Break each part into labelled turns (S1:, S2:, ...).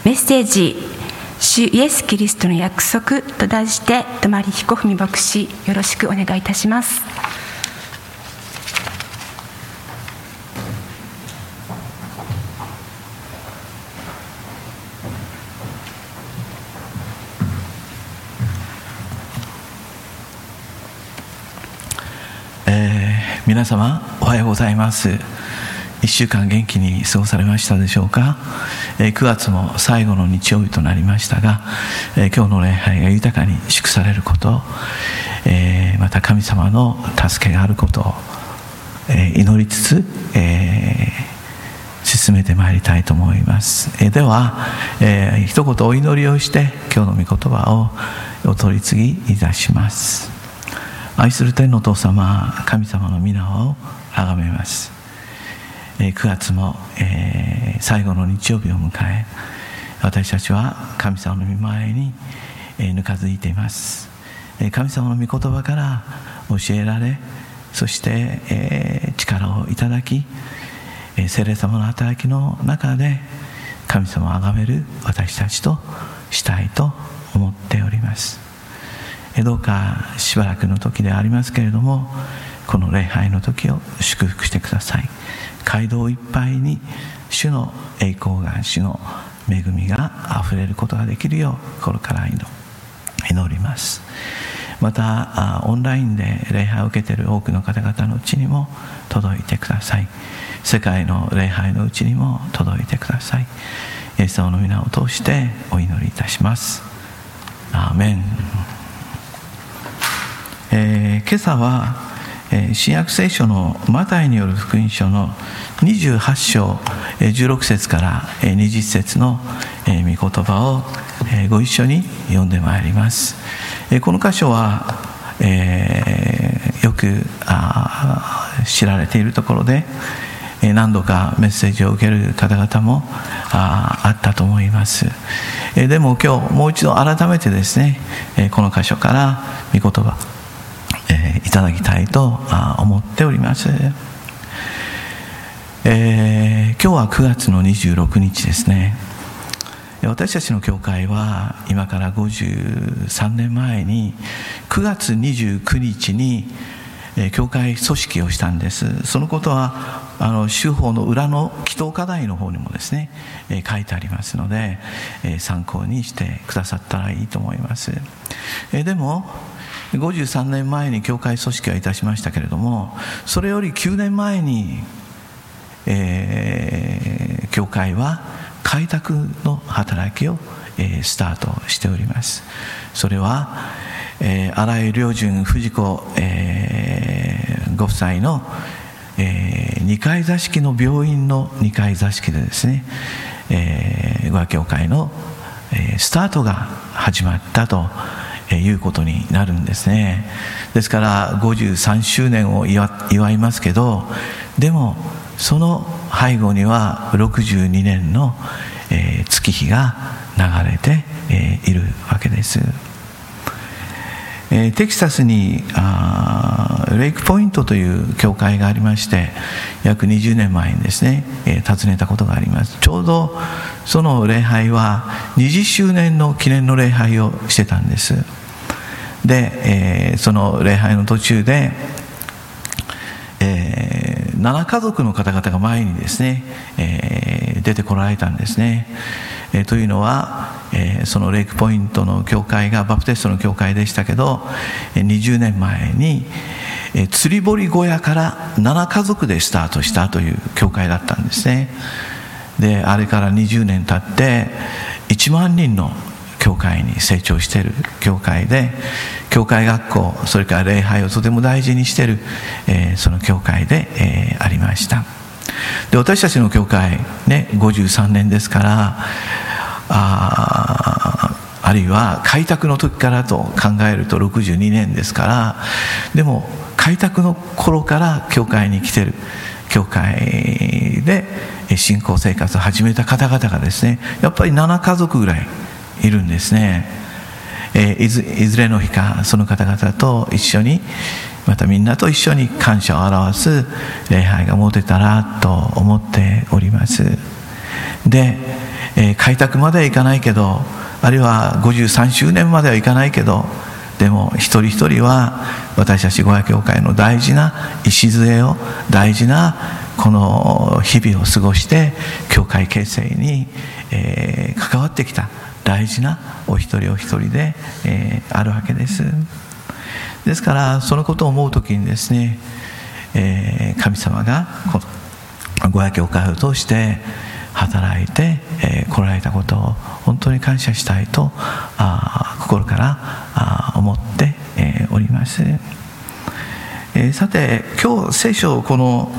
S1: メッセージ主イエス・キリストの約束と題して泊彦文牧師、よろしくお願いいたします。
S2: 皆様おはようございます。1週間元気に過ごされましたでしょうか。9月も最後の日曜日となりましたが、今日の礼拝が豊かに祝されること、また神様の助けがあることを祈りつつ、進めてまいりたいと思います。では、一言お祈りをして今日の御言葉をお取り次ぎいたします。愛する天のお父様、神様の皆をあがめます。9月も、最後の日曜日を迎え、私たちは神様の御前に、ぬかづいています。神様の御言葉から教えられ、そして、力をいただき、聖霊様の働きの中で神様をあがめる私たちとしたいと思っております。どうかしばらくの時でありますけれども、この礼拝の時を祝福してください。街道いっぱいに主の栄光が、主の恵みがあふれることができるよう心から祈ります。またオンラインで礼拝を受けている多くの方々のうちにも届いてください。世界の礼拝のうちにも届いてください。イエス様の皆を通してお祈りいたします。アーメン。今朝は新約聖書のマタイによる福音書の28章16節から20節の御言葉をご一緒に読んでまいります。この箇所はよく知られているところで、何度かメッセージを受ける方々もあったと思います。でも今日もう一度改めてですね、この箇所から御言葉いただきたいと思っております。今日は9月の26日ですね。私たちの教会は今から53年前に9月29日に教会組織をしたんです。そのことは修法の裏の祈祷課題の方にもですね、書いてありますので、参考にしてくださったらいいと思います。でも53年前に教会組織はいたしましたけれども、それより9年前に、教会は開拓の働きを、スタートしております。それは、新井良順藤子、ご夫妻の、2階座敷の病院の2階座敷でですね、ご和教会の、スタートが始まったということになるんですね。ですから53周年を祝いますけど、でもその背後には62年の、月日が流れて、いるわけです。テキサスにレイクポイントという教会がありまして、約20年前にですね、訪ねたことがあります。ちょうどその礼拝は20周年の記念の礼拝をしてたんです。で、その礼拝の途中で、7家族の方々が前にですね、出てこられたんですね。というのは、そのレイクポイントの教会がバプテストの教会でしたけど、20年前に釣り堀小屋から7家族でスタートしたという教会だったんですね。で、あれから20年経って1万人の教会に成長している教会で、教会学校、それから礼拝をとても大事にしている、その教会で、ありました。で、私たちの教会ね、53年ですから、あるいは開拓の時からと考えると62年ですから、でも開拓の頃から教会に来ている、教会で信仰生活を始めた方々がですね、やっぱり7家族ぐらいいるんですね。いずれの日かその方々と一緒に、またみんなと一緒に感謝を表す礼拝が持てたらと思っております。 で、開拓まではいかないけど、あるいは53周年まではいかないけど、でも一人一人は私たちごや教会の大事な礎を、大事なこの日々を過ごして教会形成に、関わってきた大事なお一人お一人で、あるわけです。ですからそのことを思うときにですね、神様がこのごや教会を通して働いて来られたことを本当に感謝したいと心から思っております。さて今日聖書をこの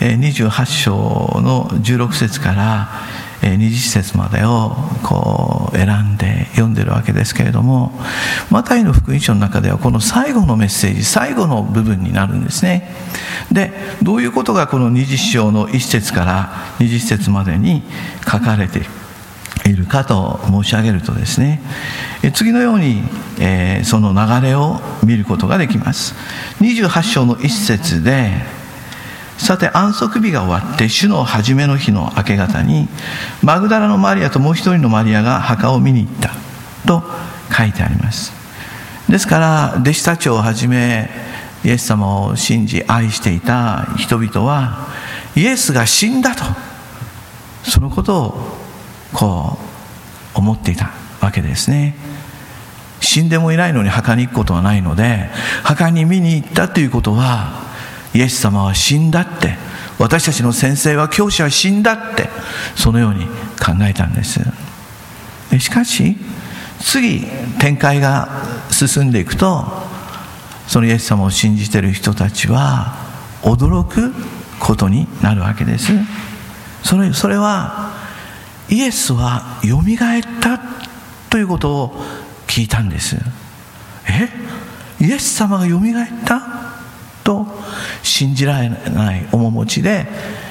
S2: 28章の16節から20節までをこう選んで読んでるわけですけれども、マタイの福音書の中ではこの最後のメッセージ、最後の部分になるんですね。で、どういうことがこの20章の1節から20節までに書かれているかと申し上げるとですね、次のように、その流れを見ることができます。28章の1節で、さて安息日が終わって主の初めの日の明け方にマグダラのマリアともう一人のマリアが墓を見に行ったと書いてあります。ですから弟子たちをはじめイエス様を信じ愛していた人々はイエスが死んだと、そのことをこう思っていたわけですね。死んでもいないのに墓に行くことはないので、墓に見に行ったということはイエス様は死んだって、私たちの先生は教師は死んだって、そのように考えたんです。しかし次展開が進んでいくと、そのイエス様を信じている人たちは驚くことになるわけです。それはイエスはよみがえったということを聞いたんです。イエス様がよみがえったと信じられない面持ちで、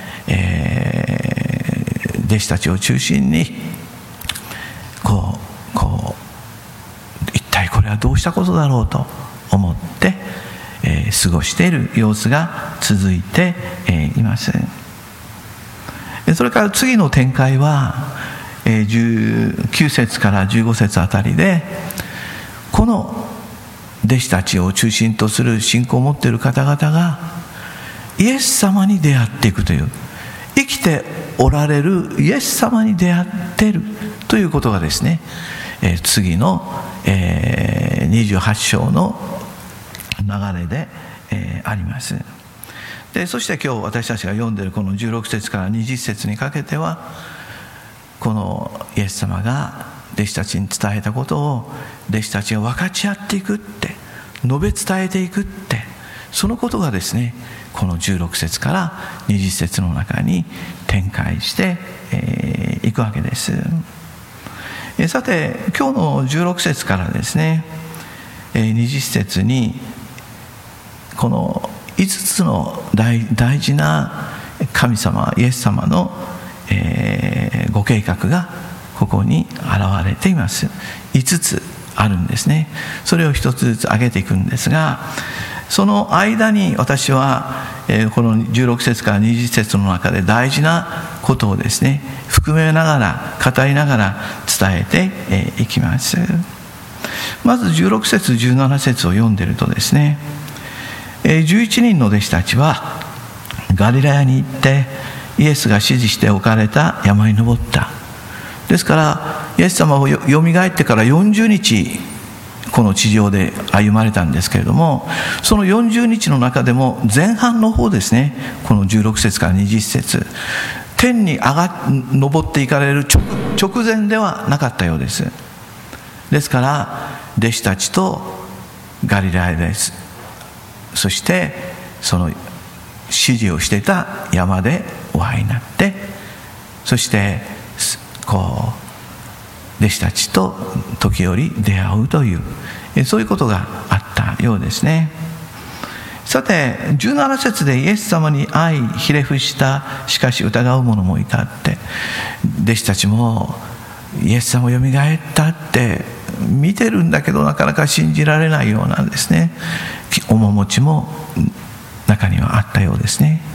S2: 弟子たちを中心にこう一体これはどうしたことだろうと思って、過ごしている様子が続いて、います。それから次の展開は、19節から15節あたりで、この弟子たちを中心とする信仰を持っている方々がイエス様に出会っていくという、生きておられるイエス様に出会っているということがですね、次の、28章の流れで、あります。で、そして今日私たちが読んでいるこの16節から20節にかけては、このイエス様が弟子たちに伝えたことを弟子たちが分かち合っていくって、述べ伝えていくって、そのことがですね、この16節から20節の中に展開していくわけです。さて今日の16節からですね、20節にこの5つの大事な神様イエス様のご計画がここに現れています。5つあるんですね。それを一つずつ挙げていくんですが、その間に私はこの16節から20節の中で大事なことをですね含めながら語りながら伝えていきます。まず16節17節を読んでいるとですね、11人の弟子たちはガリラヤに行ってイエスが指示して置かれた山に登った。ですからイエス様をよみがえってから40日この地上で歩まれたんですけれども、その40日の中でも前半の方ですね、この16節から20節、天に登っていかれる直前ではなかったようです。ですから弟子たちとガリラヤです。そしてその指示をしていた山でお会いになって、そしてこう弟子たちと時折出会うという、そういうことがあったようですね。さて17節でイエス様に会いひれ伏した、しかし疑う者もいたって、弟子たちもイエス様よみがえったって見てるんだけどなかなか信じられないようなですね面持ちも中にはあったようですね。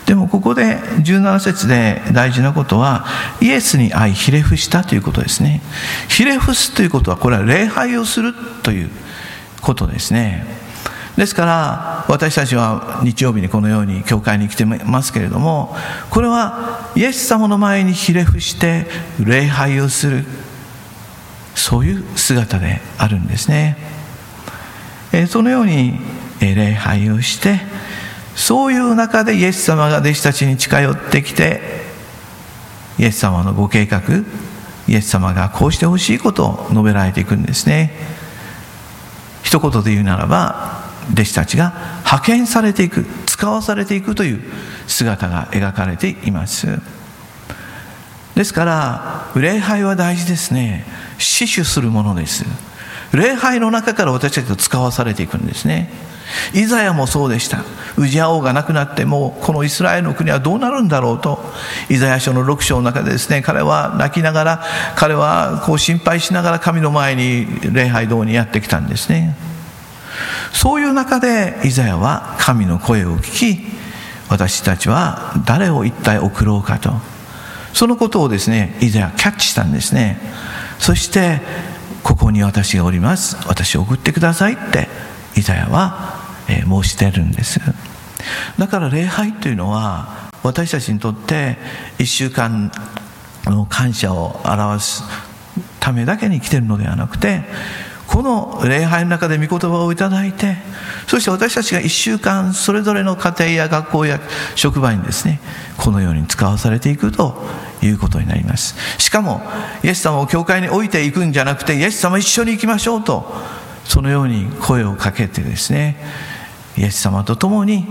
S2: でもここで17節で大事なことは、イエスに会いひれ伏したということですね。ひれ伏すということは、これは礼拝をするということですね。ですから私たちは日曜日にこのように教会に来てますけれども、これはイエス様の前にひれ伏して礼拝をする、そういう姿であるんですね。そのように礼拝をして、そういう中でイエス様が弟子たちに近寄ってきて、イエス様のご計画、イエス様がこうしてほしいことを述べられていくんですね。一言で言うならば、弟子たちが派遣されていく、使わされていくという姿が描かれています。ですから礼拝は大事ですね。死守するものです。礼拝の中から私たちと使わされていくんですね。イザヤもそうでした。ウジヤ王が亡くなって、もうこのイスラエルの国はどうなるんだろうと、イザヤ書の6章の中でですね、彼は泣きながら、彼はこう心配しながら神の前に礼拝堂にやってきたんですね。そういう中でイザヤは神の声を聞き、私たちは誰を一体送ろうかと、そのことをですね、イザヤキャッチしたんですね。そしてここに私がおります、私を送ってくださいってイザヤは申しているんです。だから礼拝というのは私たちにとって1週間の感謝を表すためだけに来ているのではなくて、この礼拝の中で御言葉をいただいて、そして私たちが1週間それぞれの家庭や学校や職場にですね、このように使わされていくということになります。しかもイエス様を教会に置いていくんじゃなくて、イエス様一緒に行きましょうと、そのように声をかけてですね、イエス様と共に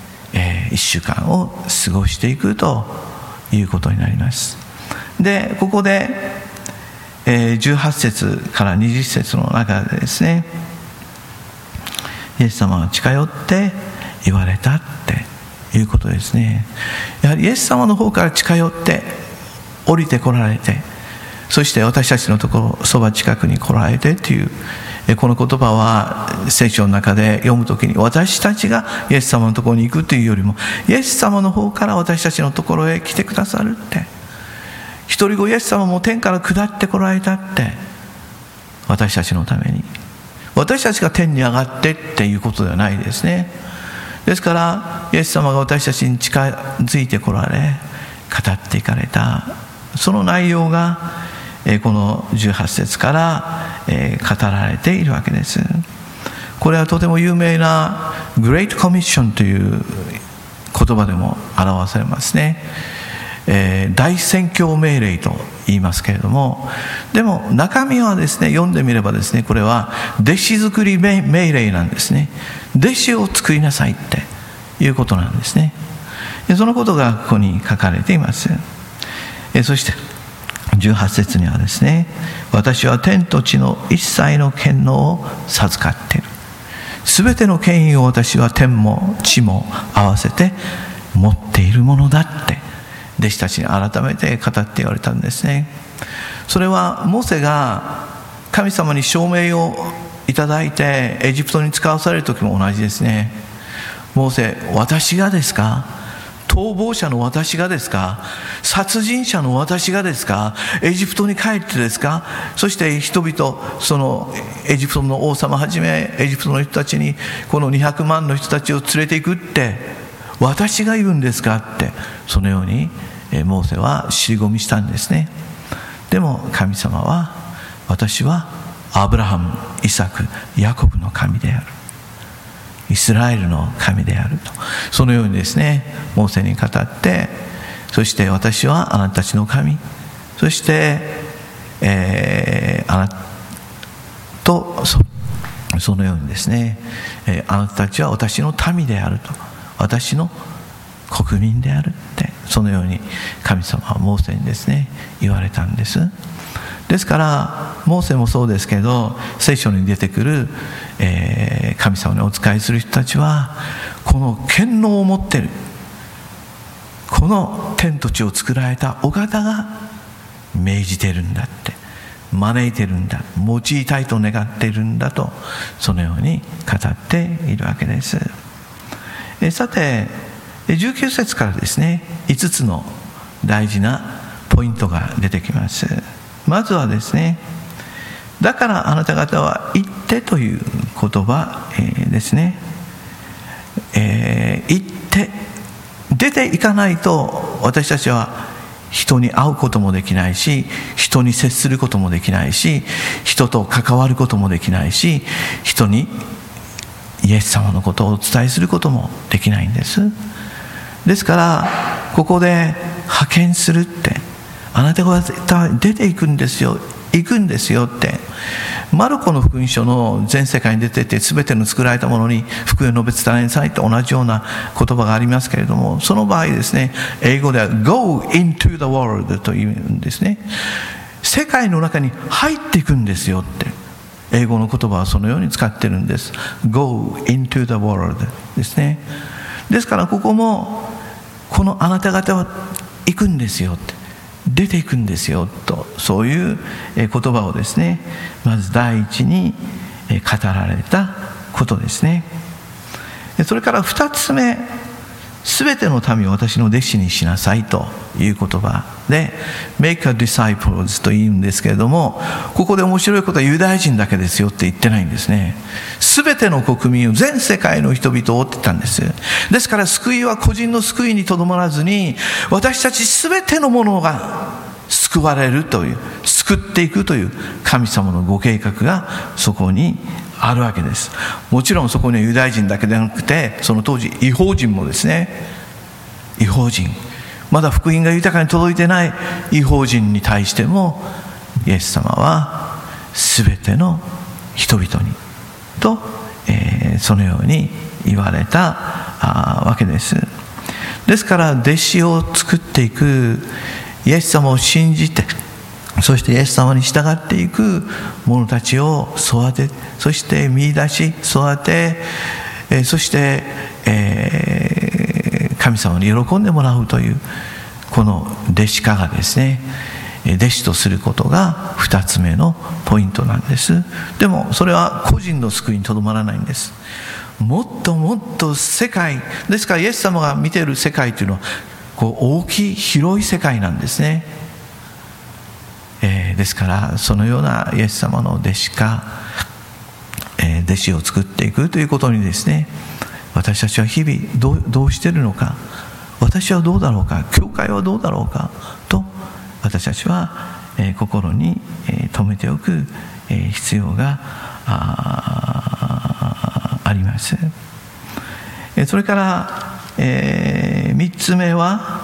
S2: 1週間を過ごしていくということになります。でここで18節から20節の中でですね、イエス様が近寄って言われたっていうことですね。やはりイエス様の方から近寄って降りてこられて、そして私たちのところそば近くに来られてという、この言葉は聖書の中で読むときに、私たちがイエス様のところに行くというよりも、イエス様の方から私たちのところへ来てくださるって、一人子イエス様も天から下ってこられたって、私たちのために、私たちが天に上がってっていうことではないですね。ですからイエス様が私たちに近づいてこられ、語っていかれたその内容がこの18節から語られているわけです。これはとても有名なグレートコミッションという言葉でも表されますね。大宣教命令と言いますけれども、でも中身はですね、読んでみればですね、これは弟子作り命令なんですね。弟子を作りなさいっていうことなんですね。そのことがここに書かれています。そして18節にはですね、私は天と地の一切の権能を授かっている。すべての権威を私は天も地も合わせて持っているものだって弟子たちに改めて語って言われたんですね。それはモーセが神様に証明をいただいてエジプトに使わされる時も同じですね。モーセ、私がですか？逃亡者の私がですか？殺人者の私がですか？エジプトに帰ってですか？そして人々、そのエジプトの王様はじめエジプトの人たちにこの200万の人たちを連れていくって私が言うんですかって、そのようにモーセは尻込みしたんですね。でも神様は、私はアブラハム、イサク、ヤコブの神である、イスラエルの神であると、そのようにですねモーセに語って、そして私はあなたたちの神、そしてあなたとそのようにですね、あなたたちは私の民であると、私の国民であるって、そのように神様はモーセにですね言われたんです。ですからモーセもそうですけど、聖書に出てくる、神様にお仕えする人たちはこの権能を持っている、この天と地を作られたお方が命じているんだって、招いているんだ、用いたいと願っているんだと、そのように語っているわけです。さて、 19節からですね、5つの大事なポイントが出てきます。まずはですね、だからあなた方は行ってという言葉ですね。行って出ていかないと私たちは人に会うこともできないし、人に接することもできないし、人と関わることもできないし、人にイエス様のことをお伝えすることもできないんです。ですからここで派遣するって、あなたが出ていくんですよ、行くんですよって、マルコの福音書の全世界に出てて全ての作られたものに福音を述べ伝えなさいと同じような言葉がありますけれども、その場合ですね、英語では Go into the world というんですね。世界の中に入っていくんですよって、英語の言葉はそのように使ってるんです。 Go into the world ですね。ですからここもこのあなた方は行くんですよって、出ていくんですよと、そういう言葉をですね、まず第一に語られたことですね。それから2つ目、すべての民を私の弟子にしなさいという言葉で Make a disciples と言うんですけれども、ここで面白いことはユダヤ人だけですよって言ってないんですね。すべての国民を、全世界の人々をって言ったんです。ですから救いは個人の救いにとどまらずに、私たちすべてのものが救われるという、救っていくという神様のご計画がそこにあるわけです。もちろんそこにはユダヤ人だけではなくて、その当時異邦人もですね、異邦人、まだ福音が豊かに届いてない異邦人に対してもイエス様は全ての人々にと、そのように言われたわけです。ですから弟子を作っていく、イエス様を信じて、そしてイエス様に従っていく者たちを育て、そして見出し育て、そして、神様に喜んでもらうというこの弟子化がですね、弟子とすることが2つ目のポイントなんです。でもそれは個人の救いにとどまらないんです。もっともっと世界ですから、イエス様が見ている世界というのはこう大きい広い世界なんですね。ですからそのようなイエス様の弟子化、弟子を作っていくということにですね、私たちは日々どうしているのか、私はどうだろうか、教会はどうだろうかと、私たちは心に留めておく必要があります。それから3つ目は、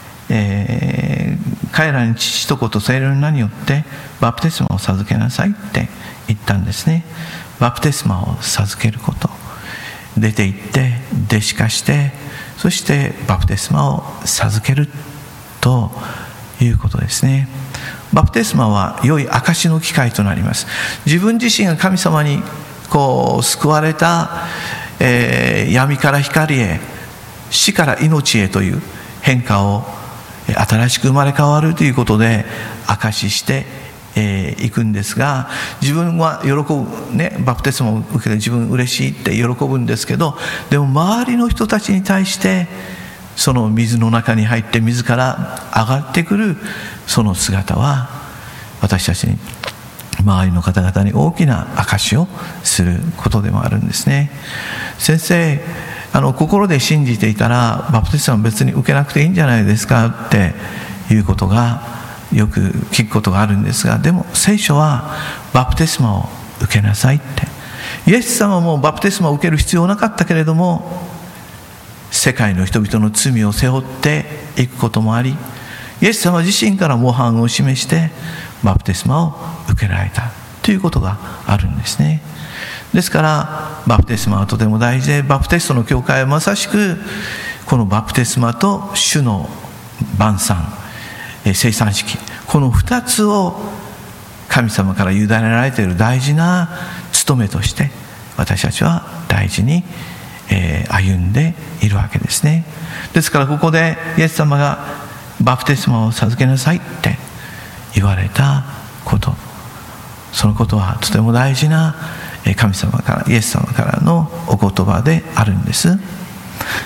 S2: 彼らに父と子と聖霊の名によってバプテスマを授けなさいって言ったんですね。バプテスマを授けること、出て行って弟子化して、そしてバプテスマを授けるということですね。バプテスマは良い証の機会となります。自分自身が神様にこう救われた、闇から光へ、死から命へという変化を新しく生まれ変わるということで証ししていくんですが、自分は喜ぶね、バプテスマを受けて自分嬉しいって喜ぶんですけど、でも周りの人たちに対してその水の中に入って水から上がってくるその姿は、私たちに、周りの方々に大きな証しをすることでもあるんですね。先生、心で信じていたらバプテスマ別に受けなくていいんじゃないですかっていうことがよく聞くことがあるんですが、でも聖書はバプテスマを受けなさいって、イエス様もバプテスマを受ける必要なかったけれども、世界の人々の罪を背負っていくこともあり、イエス様自身から模範を示してバプテスマを受けられたということがあるんですね。ですからバプテスマはとても大事で、バプテストの教会はまさしくこのバプテスマと主の晩餐、聖餐式、この2つを神様から委ねられている大事な務めとして私たちは大事に歩んでいるわけですね。ですからここでイエス様がバプテスマを授けなさいって言われたこと、そのことはとても大事な神様から、イエス様からのお言葉であるんです。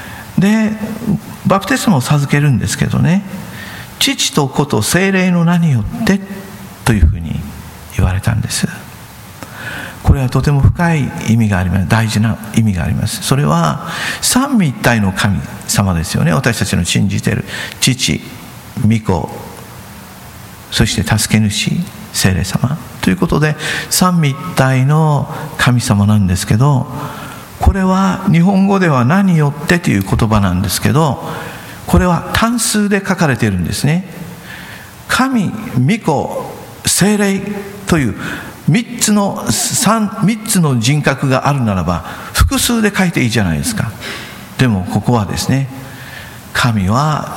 S2: でバプテスマを授けるんですけどね、父と子と聖霊の名によってというふうに言われたんです。これはとても深い意味があります。大事な意味があります。それは三位一体の神様ですよね。私たちの信じている父、御子、そして助け主、聖霊様ということで三位一体の神様なんですけど、これは日本語では名によってという言葉なんですけど、これは単数で書かれているんですね。神、御子、聖霊という3つの人格があるならば複数で書いていいじゃないですか。でもここはですね、神は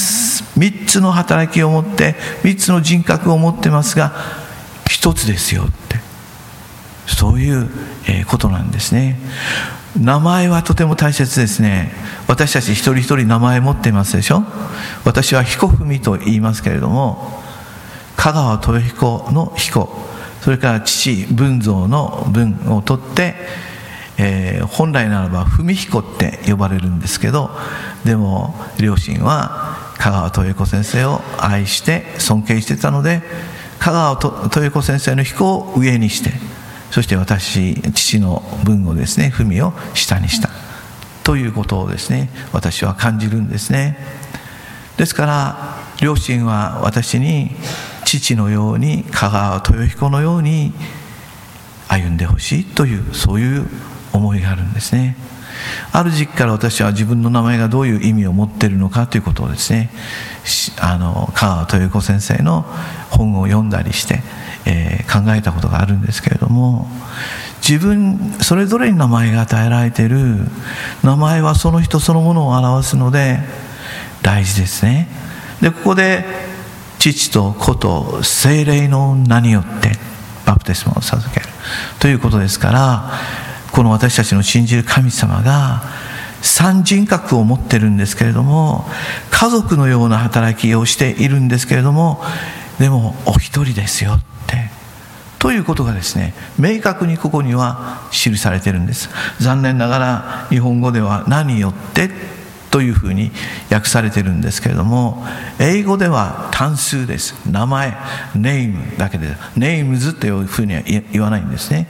S2: 3つの働きを持って3つの人格を持ってますが1つですよって、そういうことなんですね。名前はとても大切ですね。私たち一人一人名前持っていますでしょ。私は彦文と言いますけれども、香川豊彦の彦、それから父文蔵の文を取って、本来ならば文彦って呼ばれるんですけど、でも両親は香川豊彦先生を愛して尊敬してたので、香川豊彦先生の彦を上にして、そして父の文をですね、文を下にしたということをですね、私は感じるんですね。ですから両親は私に父のように、香川豊彦のように歩んでほしいという、そういう思いがあるんですね。ある時期から私は自分の名前がどういう意味を持っているのかということをですね、香川豊彦先生の本を読んだりして、考えたことがあるんですけれども、自分それぞれに名前が与えられている。名前はその人そのものを表すので大事ですね。でここで父と子と聖霊の名によってバプテスマを授けるということですから、この私たちの信じる神様が三人格を持っているんですけれども、家族のような働きをしているんですけれども、でもお一人ですよってということがですね、明確にここには記されているんです。残念ながら日本語では名によってというふうに訳されているんですけれども、英語では単数です。名前、ネームだけで、ネームズというふうには言わないんですね。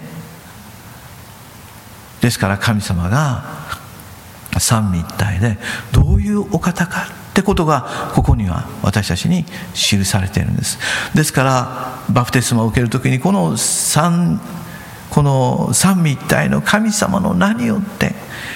S2: ですから神様が三位一体でどういうお方かってことがここには私たちに記されているんです。ですからバプテスマを受けるときにこの三位一体の神様の名によって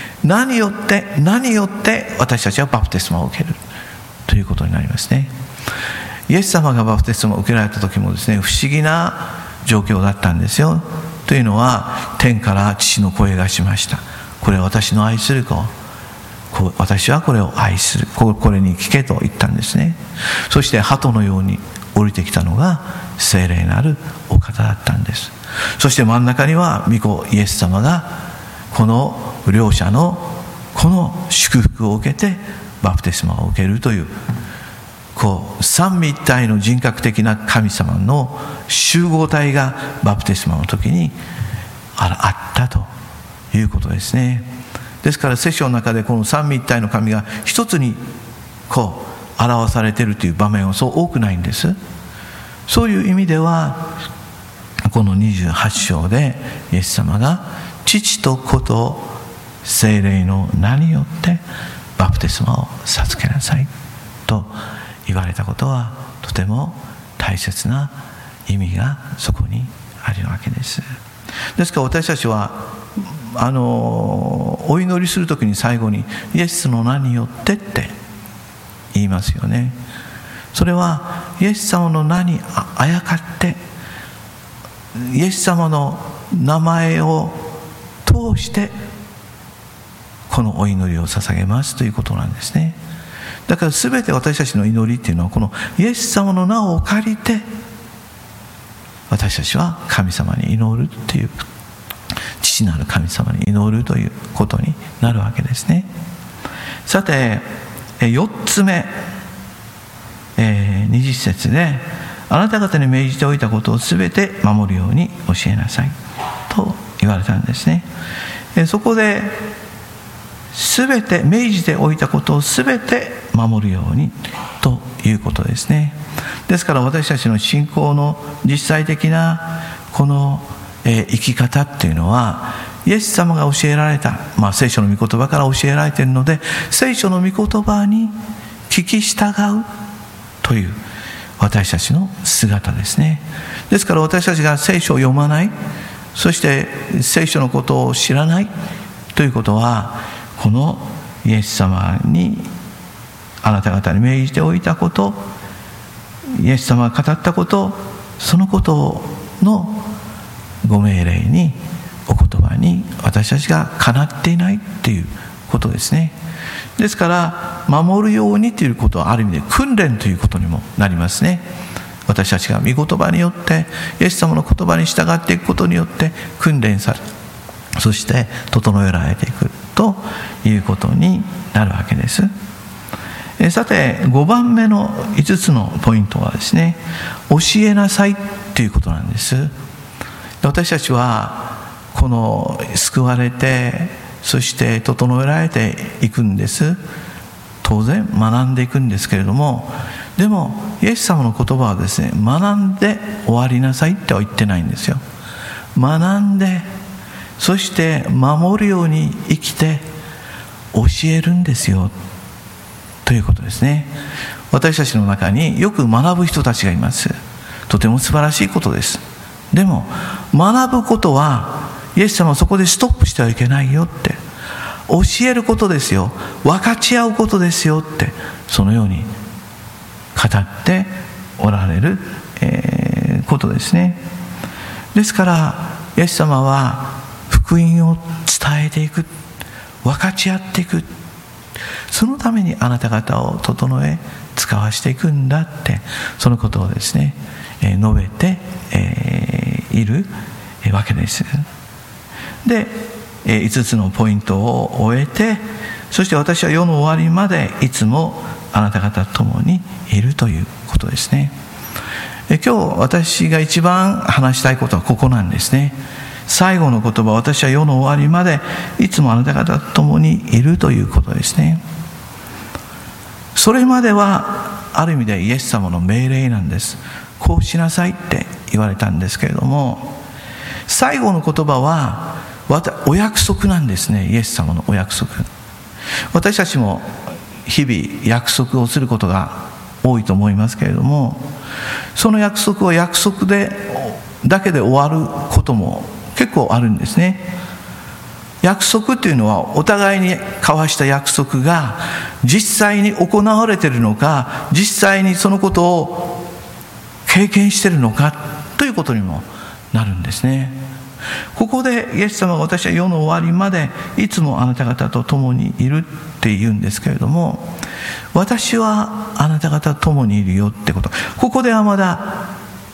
S2: 私たちはバプテスマを受けるということになりますね。イエス様がバプテスマを受けられた時もですね、不思議な状況だったんですよ。というのは、天から父の声がしました。これは私の愛する子、私はこれを愛する、これに聞けと言ったんですね。そして鳩のように降りてきたのが聖霊なるお方だったんです。そして真ん中には御子イエス様がこの両者のこの祝福を受けてバプテスマを受けるという、三位一体の人格的な神様の集合体がバプテスマの時にあったということですね。ですから聖書の中でこの三位一体の神が一つに表されているという場面はそう多くないんです。そういう意味ではこの28章でイエス様が父と子と聖霊の名によってバプテスマを授けなさいと言われたことはとても大切な意味がそこにあるわけです。ですから私たちはお祈りするときに最後にイエスの名によってって言いますよね。それはイエス様の名にあやかってイエス様の名前を通してこのお祈りを捧げますということなんですね。だから全て私たちの祈りっていうのはこのイエス様の名を借りて私たちは神様に祈るっていう、父なる神様に祈るということになるわけですね。さて4つ目、20節であなた方に命じておいたことを全て守るように教えなさいと言われたんですね。そこですべて命じておいたことをすべて守るようにということですね。ですから私たちの信仰の実際的なこの生き方っていうのは、イエス様が教えられた、聖書の御言葉から教えられているので、聖書の御言葉に聞き従うという私たちの姿ですね。ですから私たちが聖書を読まない、そして聖書のことを知らないということは、このイエス様にあなた方に命じておいたこと、イエス様が語ったこと、そのことのご命令に、お言葉に私たちがかなっていないということですね。ですから守るようにということは、ある意味で訓練ということにもなりますね。私たちが御言葉によって、イエス様の言葉に従っていくことによって訓練され、そして整えられていくということになるわけです。さて、5番目の5つのポイントはですね、教えなさいということなんです。私たちはこの救われて、そして整えられていくんです。当然学んでいくんですけれども、でもイエス様の言葉はですね、学んで終わりなさいっては言ってないんですよ。学んで、そして守るように生きて教えるんですよということですね。私たちの中によく学ぶ人たちがいます。とても素晴らしいことです。でも学ぶことは、イエス様はそこでストップしてはいけないよって、教えることですよ、分かち合うことですよって、そのように語っておられる、ことですね。ですからイエス様は福音を伝えていく、分かち合っていく、そのためにあなた方を整え使わしていくんだって、そのことをですね、述べて、いるわけです。で、5つのポイントを終えて、そして私は世の終わりまでいつもあなた方と共にいるということですね。今日私が一番話したいことはここなんですね。最後の言葉、私は世の終わりまでいつもあなた方と共にいるということですね。それまではある意味でイエス様の命令なんです。こうしなさいって言われたんですけれども、最後の言葉はお約束なんですね。イエス様のお約束。私たちも日々約束をすることが多いと思いますけれども、その約束は約束だけで終わることも結構あるんですね。約束っていうのは、お互いに交わした約束が実際に行われているのか、実際にそのことを経験しているのかということにもなるんですね。ここでイエス様は、私は世の終わりまでいつもあなた方と共にいるって言うんですけれども、私はあなた方と共にいるよってこと、ここではまだ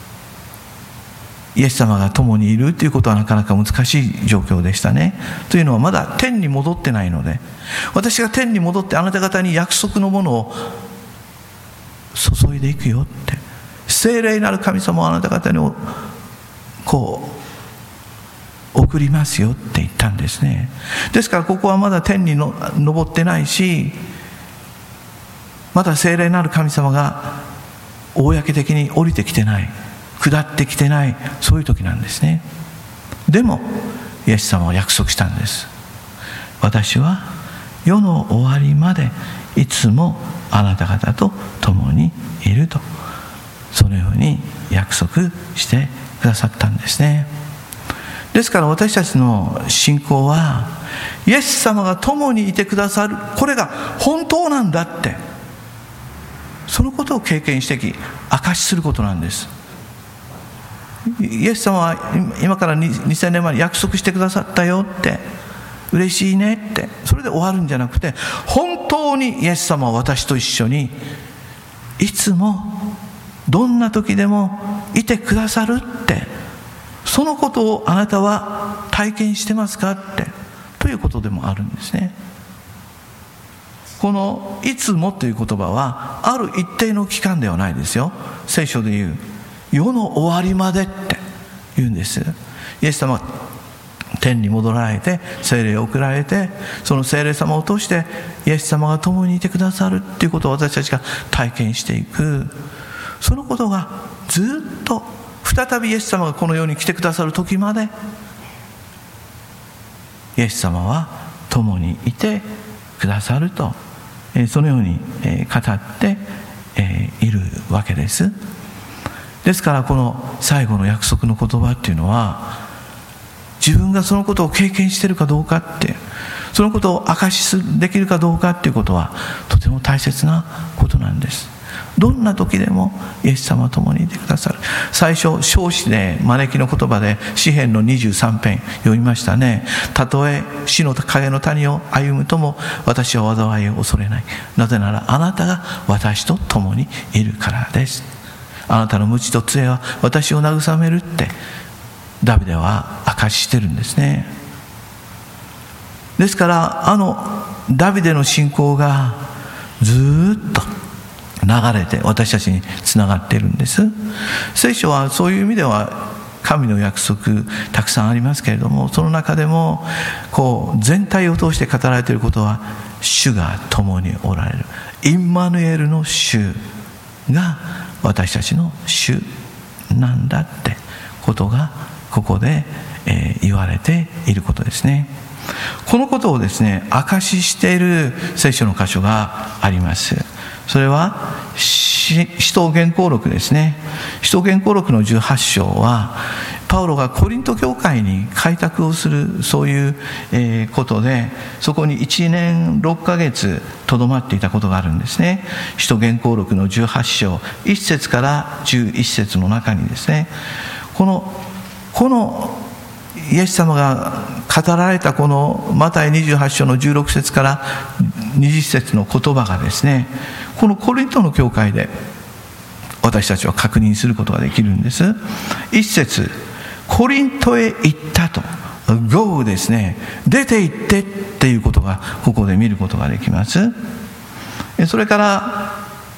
S2: イエス様が共にいるということはなかなか難しい状況でしたね。というのは、まだ天に戻ってないので、私が天に戻ってあなた方に約束のものを注いでいくよって、聖霊なる神様をあなた方にこう送りますよって言ったんですね。ですからここはまだ天に昇ってないし、まだ聖霊なる神様が公的に降りてきてない、下ってきてない、そういう時なんですね。でもイエス様は約束したんです。私は世の終わりまでいつもあなた方と共にいると、そのように約束してくださったんですね。ですから私たちの信仰は、イエス様が共にいてくださる、これが本当なんだって、そのことを経験してき、証しすることなんです。イエス様は今から2000年前に約束してくださったよって、嬉しいねって、それで終わるんじゃなくて、本当にイエス様は私と一緒にいつもどんな時でもいてくださるって、そのことをあなたは体験してますかってということでもあるんですね。このいつもという言葉はある一定の期間ではないですよ。聖書で言う世の終わりまでって言うんです。イエス様は天に戻られて聖霊を送られて、その聖霊様を通してイエス様が共にいてくださるっていうことを私たちが体験していく。そのことがずっと再びイエス様がこの世に来てくださる時までイエス様は共にいてくださると、そのように語っているわけです。ですからこの最後の約束の言葉っていうのは、自分がそのことを経験しているかどうかって、そのことを証しできるかどうかっていうことはとても大切なことなんです。どんな時でもイエス様は共にいてくださる。最初召使で招きの言葉で詩編の23編読みましたね。たとえ死の影の谷を歩むとも私は災いを恐れない。なぜならあなたが私と共にいるからです。あなたの鞭と杖は私を慰めるってダビデは証ししてるんですね。ですからダビデの信仰がずっと流れて私たちにつながっているんです。聖書はそういう意味では神の約束たくさんありますけれども、その中でも全体を通して語られていることは、主が共におられる、インマヌエルの主が私たちの主なんだってことがここで言われていることですね。このことをですね、証ししている聖書の箇所があります。それは使徒言行録ですね。使徒言行録の18章はパウロがコリント教会に開拓をする、そういうことで、そこに1年6ヶ月とどまっていたことがあるんですね。使徒言行録の18章1節から11節の中にですね、このイエス様が語られたこのマタイ28章の16節から20節の言葉がですね、このコリントの教会で私たちは確認することができるんです。一節、コリントへ行ったと、 Go ですね、出て行ってっていうことがここで見ることができます。それから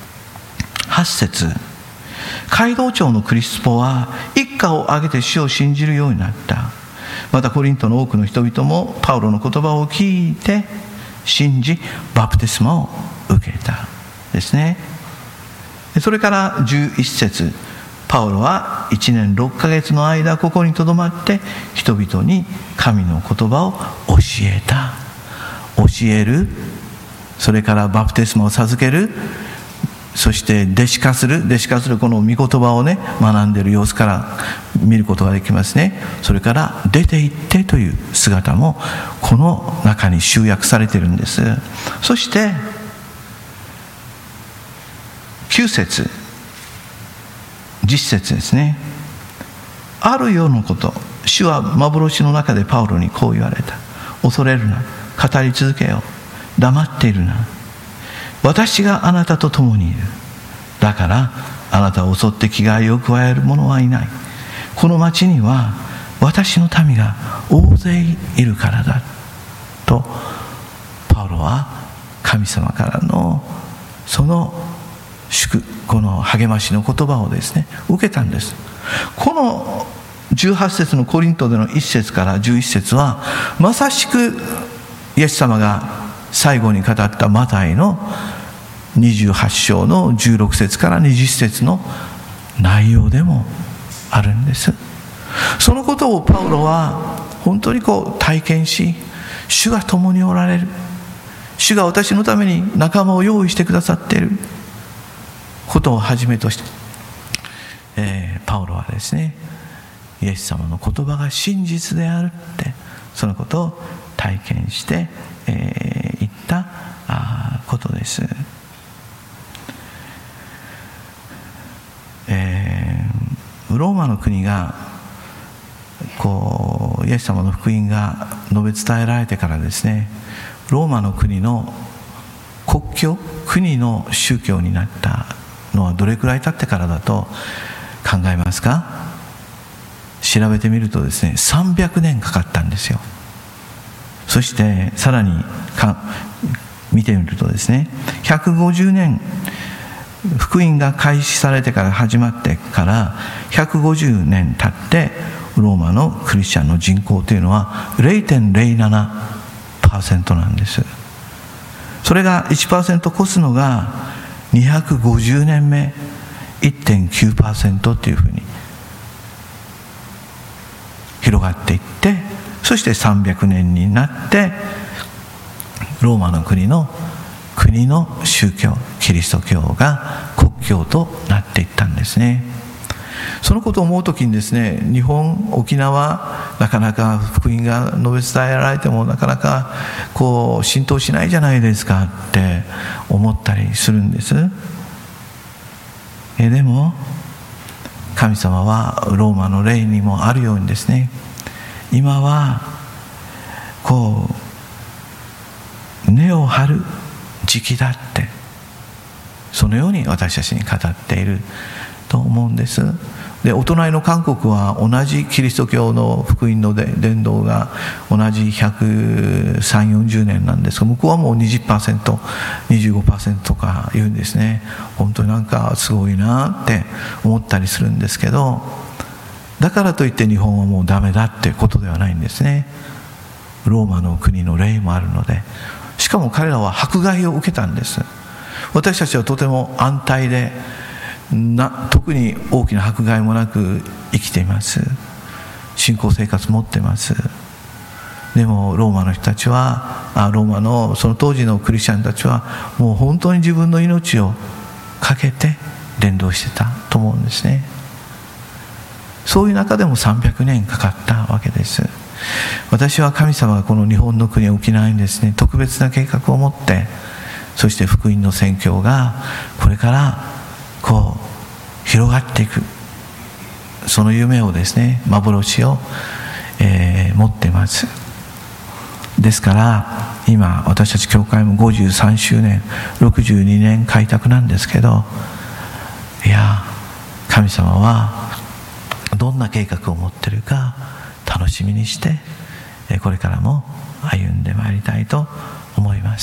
S2: 8節、街道長のクリスポは一家を挙げて主を信じるようになった。またコリントの多くの人々もパウロの言葉を聞いて信じ、バプテスマを受けたですね。それから11節、パウロは1年6ヶ月の間ここにとどまって人々に神の言葉を教えた。教える、それからバプテスマを授ける、そして弟子化するこの御言葉をね学んでいる様子から見ることができますね。それから出て行ってという姿もこの中に集約されているんです。そして9節10節ですね。あるようなこと、主は幻の中でパウロにこう言われた。恐れるな、語り続けよ、黙っているな、私があなたと共にいる。だからあなたを襲って危害を加える者はいない。この町には私の民が大勢いるからだと、パウロは神様からのそのこの励ましの言葉をですね受けたんです。この18節のコリントでの1節から11節はまさしくイエス様が最後に語ったマタイの28章の16節から20節の内容でもあるんです。そのことをパウロは本当に体験し、主が共におられる、主が私のために仲間を用意してくださっていることをはじめとして、パウロはですね、イエス様の言葉が真実であるってそのことを体験していったことです。ローマの国がイエス様の福音が述べ伝えられてからですね、ローマの国の国の宗教になったのはどれくらい経ってからだと考えますか？調べてみるとですね、300年かかったんですよ。そしてさらに見てみるとですね、150年福音が開始されてから始まってから150年経ってローマのクリスチャンの人口というのは 0.07% なんです。それが 1% 越すのが250年目 1.9% というふうに広がっていって、そして300年になってローマの国の宗教キリスト教が国教となっていったんですね。そのことを思うときにですね、日本沖縄なかなか福音が述べ伝えられてもなかなか浸透しないじゃないですかって思ったりするんです。でも神様はローマの例にもあるようにですね、今は根を張る時期だって、そのように私たちに語っていると思うんです。で、お隣の韓国は同じキリスト教の福音の伝道が同じ130、40年なんですが、向こうはもう 20%、25% とか言うんですね。本当になんかすごいなって思ったりするんですけど、だからといって日本はもうダメだってことではないんですね。ローマの国の例もあるので、しかも彼らは迫害を受けたんです。私たちはとても安泰で特に大きな迫害もなく生きています。信仰生活持っています。でもローマの人たちはローマのその当時のクリスチャンたちはもう本当に自分の命をかけて伝道してたと思うんですね。そういう中でも300年かかったわけです。私は神様がこの日本の国沖縄にですね、特別な計画を持って、そして福音の宣教がこれから広がっていく、その夢をですね、幻を、持っています。ですから今私たち教会も53周年62年開拓なんですけど、いや神様はどんな計画を持っているか楽しみにしてこれからも歩んでまいりたいと思います。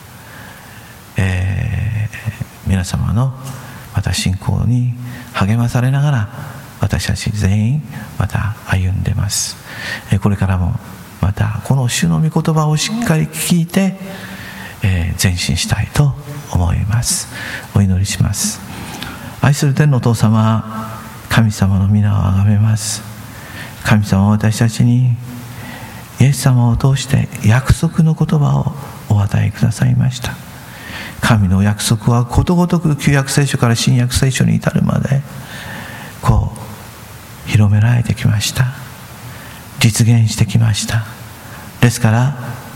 S2: 皆様のまた信仰に励まされながら私たち全員また歩んでます。これからもまたこの主の御言葉をしっかり聞いて、前進したいと思います。お祈りします。愛する天のお父様、神様の皆をあがめます。神様は私たちにイエス様を通して約束の言葉をお与えくださいました。神の約束はことごとく旧約聖書から新約聖書に至るまで広められてきました。実現してきました。ですから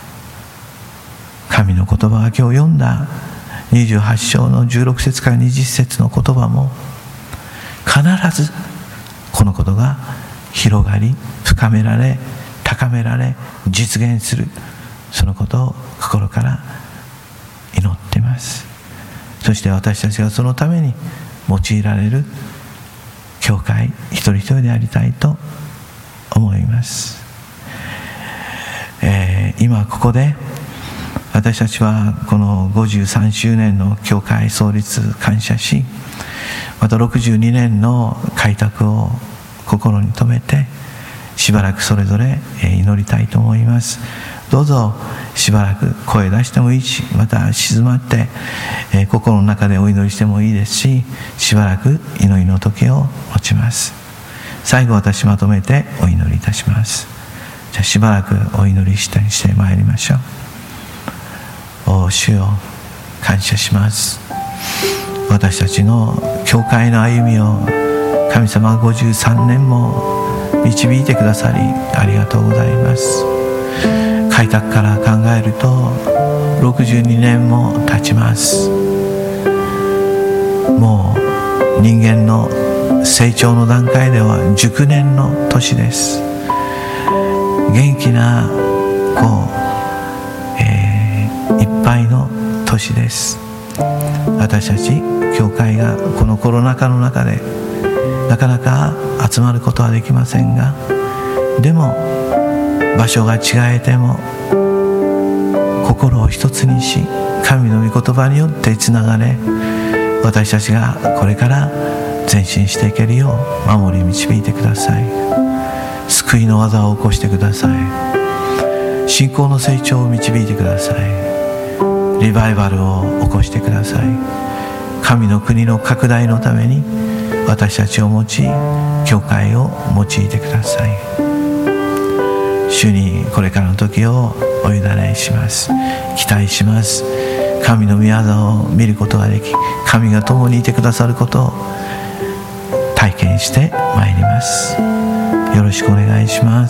S2: 神の言葉が今日読んだ28章の16節から20節の言葉も必ずこのことが広がり深められ高められ実現する、そのことを心から祈っています。そして私たちがそのために用いられる教会一人一人でありたいと思います。今ここで私たちはこの53周年の教会創立感謝し、また62年の開拓を心に留めてしばらくそれぞれ祈りたいと思います。どうぞしばらく声出してもいいし、また静まって、心の中でお祈りしてもいいですし、しばらく祈りの時を持ちます。最後私まとめてお祈りいたします。じゃあしばらくお祈りしてまいりましょう。お主よ、感謝します。私たちの教会の歩みを神様が53年も導いてくださりありがとうございます。開拓から考えると62年も経ちます。もう人間の成長の段階では熟年の年です。元気ないっぱいの年です。私たち教会がこのコロナ禍の中でなかなか集まることはできませんが、でも場所が違えても心を一つにし、神の御言葉によってつながれ、私たちがこれから前進していけるよう守り導いてください。 救いの技を起こしてください。信仰の成長を導いてください。リバイバルを起こしてください。神の国の拡大のために私たちを用い、教会を用いてください。主にこれからの時をお委ねします。期待します。神の御業を見ることができ、神が共にいてくださることを体験してまいります。よろしくお願いします。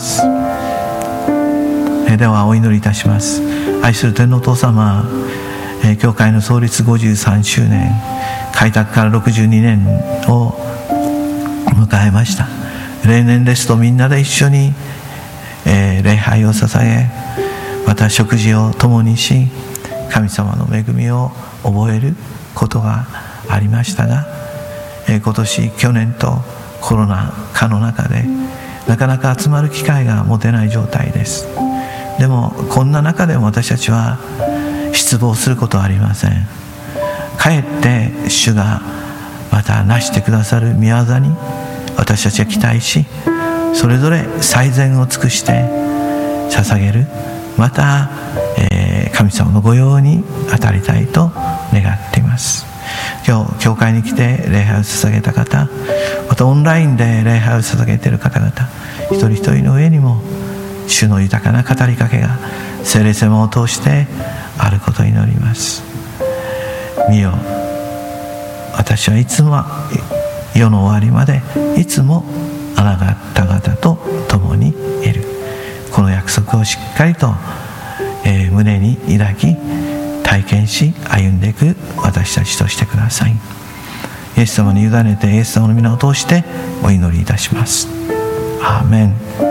S2: ではお祈りいたします。愛する天のお父様、教会の創立53周年、開拓から62年を迎えました。例年ですとみんなで一緒に、礼拝を捧げ、また食事を共にし、神様の恵みを覚えることがありましたが、今年去年とコロナ禍の中でなかなか集まる機会が持てない状態です。でもこんな中でも私たちは失望することはありません。かえって主がまた成してくださる御業に私たちは期待し、それぞれ最善を尽くして捧げる、また、神様の御用に当たりたいと願っています。今日教会に来て礼拝を捧げた方、またオンラインで礼拝を捧げている方々、一人一人の上にも主の豊かな語りかけが聖霊様を通してあることを祈ります。見よ、私はいつも世の終わりまでいつもあなた方と共にいる。この約束をしっかりと、胸に抱き体験し歩んでいく私たちとしてください。イエス様に委ねてイエス様の皆を通してお祈りいたします。アーメン。